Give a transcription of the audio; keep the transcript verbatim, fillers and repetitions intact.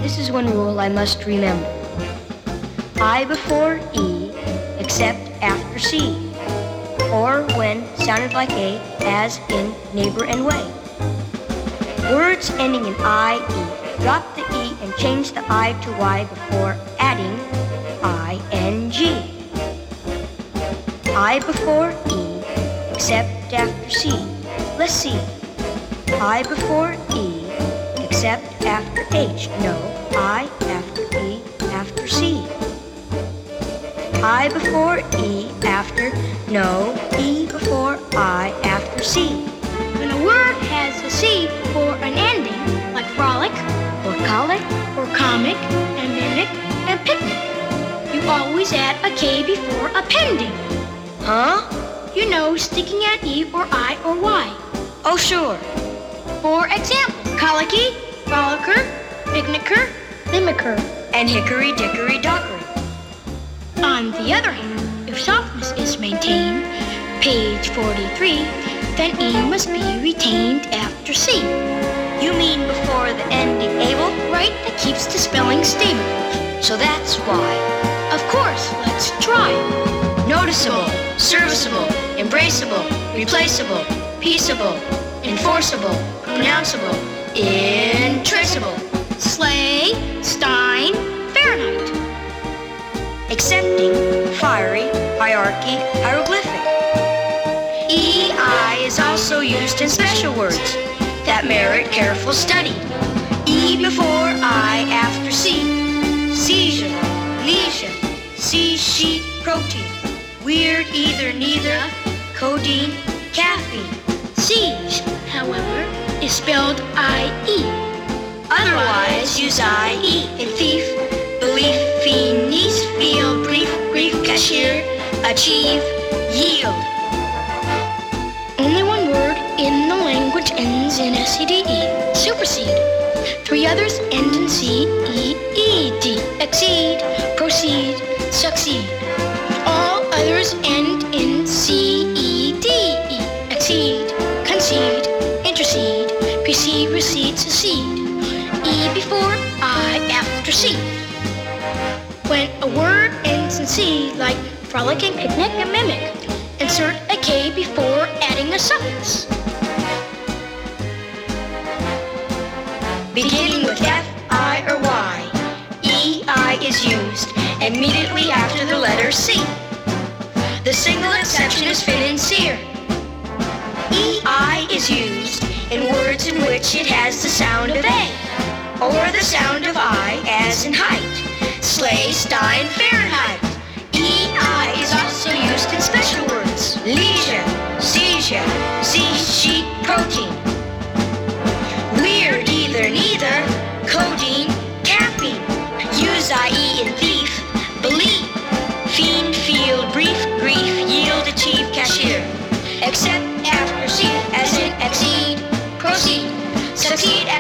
This is one rule I must remember. I before E, except after C, or when sounded like A, as in neighbor and way. Words ending in I, E, drop the E and change the I to Y before adding I N G. I before E, except after C. Let's see. I before E, except after H. No, I after E, after C. I before E, after, no, E before I, after C. When a word has a C before an ending, like frolic, Or colic, or comic, and mimic, and picnic, you always add a K before appending. huh? You know, sticking at E or I or Y. Oh, sure. For example, colicky, frolicker, picnicker, mimicker. And hickory dickory dockery. On the other hand, if softness is maintained, page forty-three, then E must be retained after C. You mean before the ending able? Right, that keeps the spelling stable. So that's why. Of course, let's try. Noticeable, serviceable, embraceable, replaceable, peaceable, enforceable, pronounceable, intraceable. Sleigh, Stein, Fahrenheit. Accepting, fiery, hierarchy, hieroglyphic. E I is also used in special words that merit careful study. E before I, after C. Seizure, leisure, C sheet protein. Weird, either, neither, codeine, caffeine. Siege, however, is spelled I E. Otherwise, use I E in thief, belief, fiend, niece, feel, brief, grief, cashier, achieve, yield. Only one word in the language ends in S E D E, supersede. Three others end in C E E D, exceed, proceed, succeed. All others end in C E D E, exceed, concede, intercede, precede, recede, secede. E before I, after C. When a word ends in C, like frolicking, picnic, and mimic, insert a K before adding a suffix. Beginning with F, I, or Y, E I is used immediately after the letter C. The single exception is financier. E I is used in words in which it has the sound of A, or the sound of I as in height. Sleigh, Stein, Fahrenheit. E I is also used in special words. Leisure, seizure, C sheet protein. Weird, either, neither, codeine, caffeine. Use I E in thief, believe, fiend, field, brief, grief, yield, achieve, cashier. Except after C, as in exceed, proceed, succeed